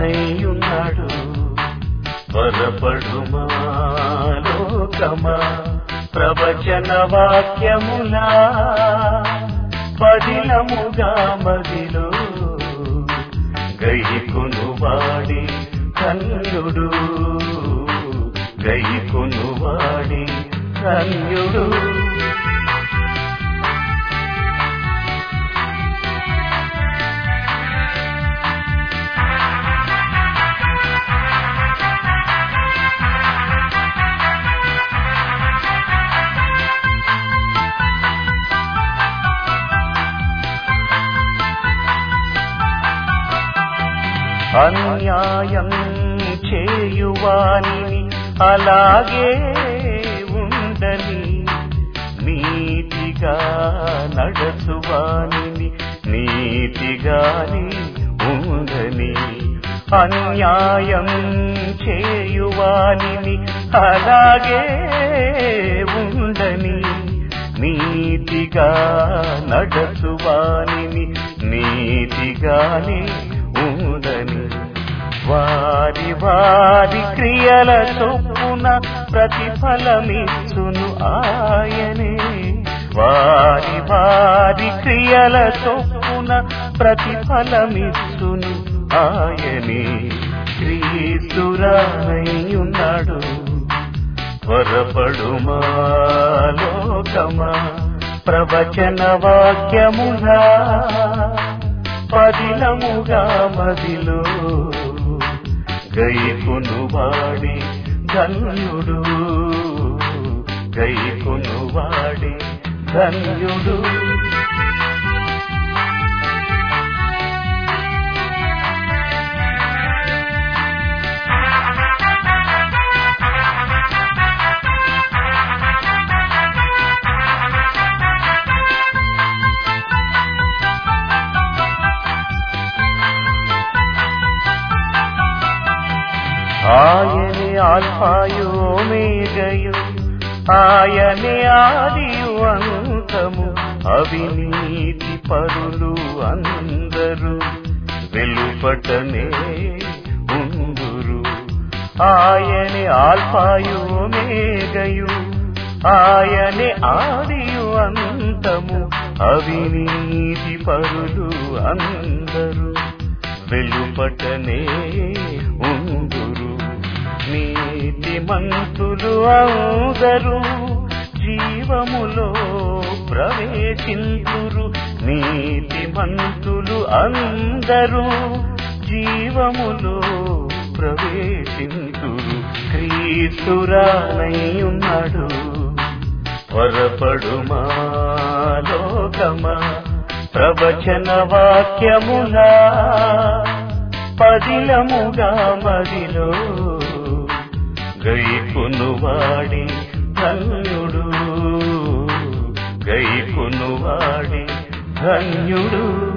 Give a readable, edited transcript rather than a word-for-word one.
త్వరపడుచురానయ్యున్నాడు త్వరపడుమా లోకమా ప్రవచన వాక్యములా పదిలముగా మదిలో గైకొనువాడి ధన్యుడు గైకొనువాడి ధన్యుడు అన్యాయం చేయువానిని అలాగే ఉండని నీతిగా నడచువానిని నీతిగాని ఉండని అన్యాయం చేయువానిని అలాగే ఉండని నీతిగా నడచువానిని నీతిగాని ఉండని వారి వారి క్రియల చొప్పున ప్రతిఫలమిచ్చును ఆయనే వారి వారి క్రియల చొప్పున ప్రతిఫలమిచ్చును ఆయనే క్రీస్తురానయ్యున్నాడు త్వరపడుమా లోకమా ప్రవచన వాక్యములా పదిలముగా మదిలో గైకొనువాడి ధన్యుడు గైకొనువాడి ధన్యుడు ఆయనే ఆల్ఫాయు ఓమేగయు ఆయనే ఆదియు అంతము అవినీతి పరులు అందరూ వెలుపటనే ఉందురు ఆయనే ఆల్ఫాయు ఓమేగయు ఆయనే ఆదియు అంతము అవినీతి పరులు అందరూ వెలుపటనే ఉందురు నీతిమంతులు అందరూ జీవములో ప్రవేశింతురు నీతిమంతులు అందరూ జీవములో ప్రవేశింతురు క్రీస్తురానయ్యున్నాడు త్వరపడుమా లోకమా ప్రవచన వాక్యములా పదిలముగా మదిలో గైకొనువాడి ధన్యుడు గైకొనువాడి ధన్యుడు